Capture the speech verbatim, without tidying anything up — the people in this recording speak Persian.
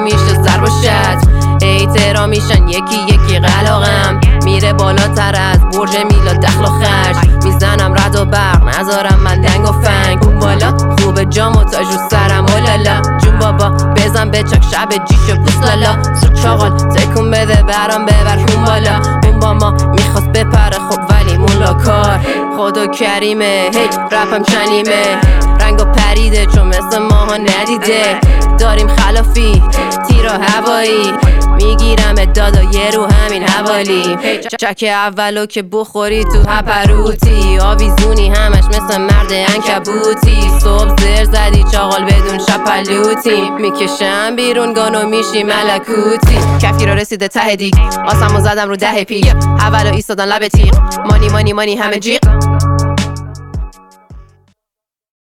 میشه ضرب و شتم، ایترا میشن یکی یکی قلاقم، میره بالاتر از برج میلاد دخل و خرج، میزنم رد و برق نذارم من دنگ و فنگ، اون بالا خوب جام و تاج رو سرم اولالا، جون بابا بزن بچک شب جیش پوستالا، سو چاقال تکون بده برام ببر اون بالا، اون با ما میخواست بپره خب ولی مولا کار خدا کریمه، هی رپم چنیمه رنگو پریده چون مثل ماها ندیده، داریم خلافی تیرا هوایی، میگیرم دادا یه رو همین حوالی، چک اولو که بخوری تو هپروتی، آویزونی همش مثل مرد عنکبوتی، صبح زر زدی چاقال بدون شپلوتی، میکشم بیرون گانو میشی ملکوتی، کفی رو رسیده ته دیگ آسمو زدم رو ده پیک، اولو ایستادن لب تیغ، مانی مانی مانی همه جیغ،